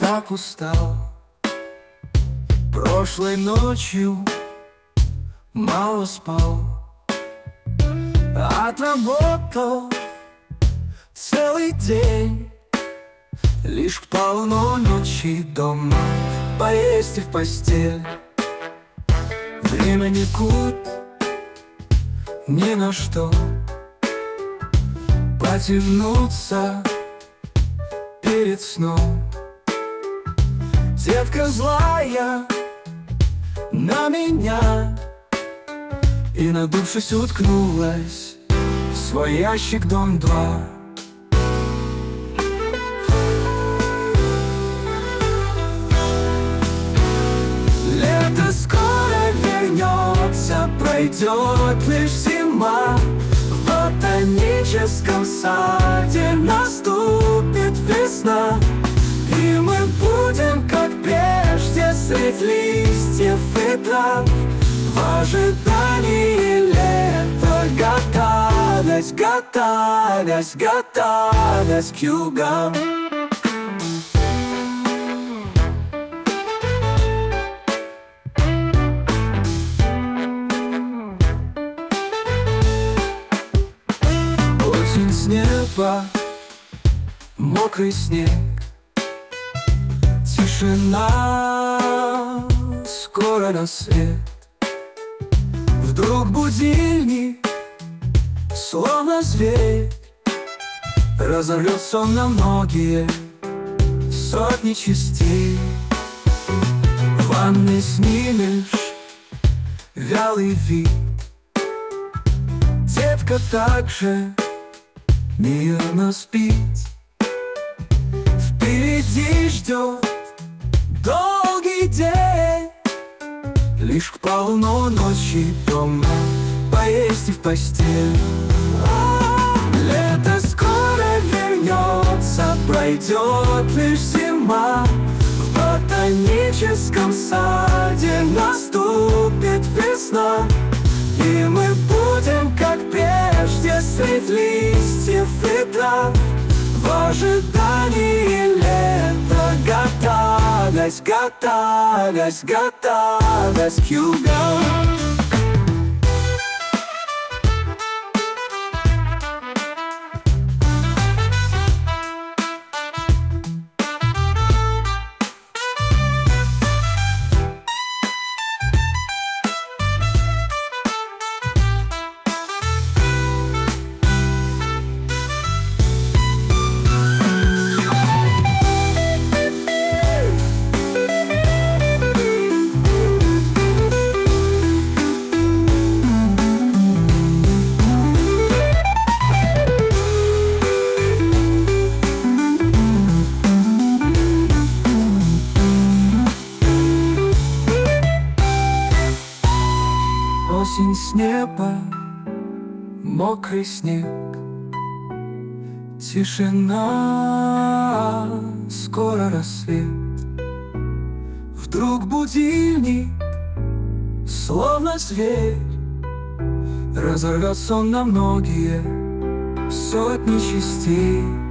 так устал. Прошлой ночью мало спал, отработал целый день. Лишь к полуночи дома поесть и в постель. Время не кут ни на что, потянуться перед сном. Детка злая на меня и, надувшись, уткнулась в свой ящик дом 2. Лето скоро вернется, пройдет лишь зима. В ботаническом саде наступит весна, и мы будем, как прежде, средь листьев и трав, в ожидании лета, готовясь, готовясь, готовясь к югам. Осень, с неба мокрый снег, тишина, скоро рассвет. Вдруг будильник, словно зверь, разорвет сон на многие сотни частей. В ванной снимешь вялый вид, детка также мирно спит. Впереди ждет долгий день, лишь к полуночи дома поесть и в постель. Лето скоро вернется, пройдет лишь зима. В ботаническом саде наступит весна, и мы будем, как прежде, средь листьев и трав, в ожидании лета, готовясь, готовясь, готовясь к югам. Осень, с неба мокрый снег, тишина, скоро рассвет. Вдруг будильник, словно зверь, разорвет сон на многие сотни частей.